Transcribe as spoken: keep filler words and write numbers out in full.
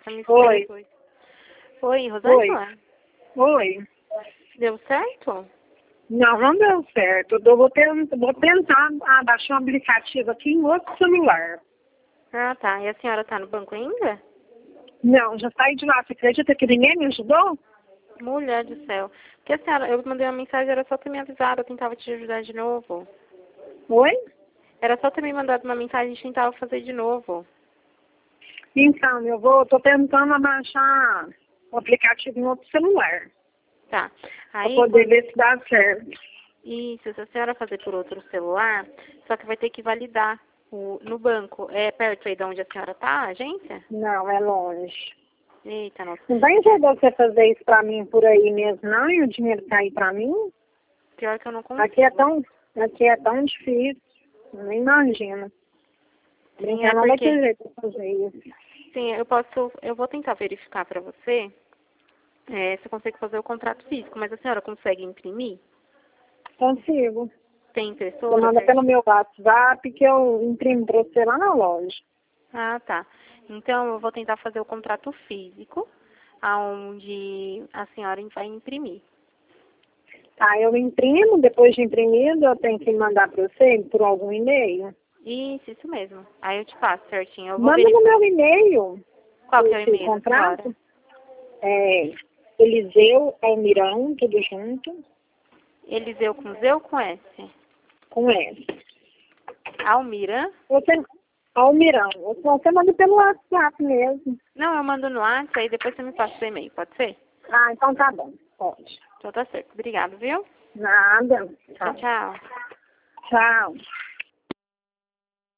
Você me Oi. depois. Oi, Rosângela? Oi. Deu certo? Não, não deu certo. Eu vou, ter, vou tentar ah, baixar um aplicativo aqui em outro celular. Ah, tá. E a senhora tá no banco ainda? Não, já saí de lá. Você acredita que ninguém me ajudou? Mulher do céu. Porque a senhora, eu mandei uma mensagem, era só ter me avisado, eu tentava te ajudar de novo. Oi? Era só ter me mandado uma mensagem e a gente tentava fazer de novo. Então, eu vou, tô tentando baixar o aplicativo em outro celular. Tá. Aí, Pra poder quando... ver se dá certo. Isso, se a senhora fazer por outro celular, só que vai ter que validar o, no banco. É perto aí de onde a senhora tá, a agência? Não, é longe. Eita, nossa. Não tem jeito de você fazer isso pra mim por aí mesmo, não? E o dinheiro cair pra mim? Pior que eu não consigo. Aqui é tão, aqui é tão difícil. Eu nem imagino. Sim, Brincar é não vai ter porque... jeito de fazer isso. Sim, eu posso... Eu vou tentar verificar pra você é, se eu consigo fazer o contrato físico, mas a senhora consegue imprimir? Consigo. Tem Você impressora? manda certo? pelo meu WhatsApp que eu imprimo pra você lá na loja. Ah, tá. Então, eu vou tentar fazer o contrato físico, aonde a senhora vai imprimir. Tá, eu imprimo, depois de imprimido, eu tenho que mandar pra você por algum e-mail. Isso, isso mesmo. Aí eu te passo certinho. Eu vou Manda verificar. no meu e-mail Qual que é o esse e-mail da senhora? contrato. É Eliseu Almirão, tudo junto, Eliseu com Z ou com S? com S. Almira? Você, Almirão, você manda pelo WhatsApp mesmo. Não, eu mando no WhatsApp, aí depois você me passa o e-mail, pode ser? Ah, então tá bom, pode. Então tá certo. Obrigado, viu? Nada. Tchau, Tchau. tchau. Tchau.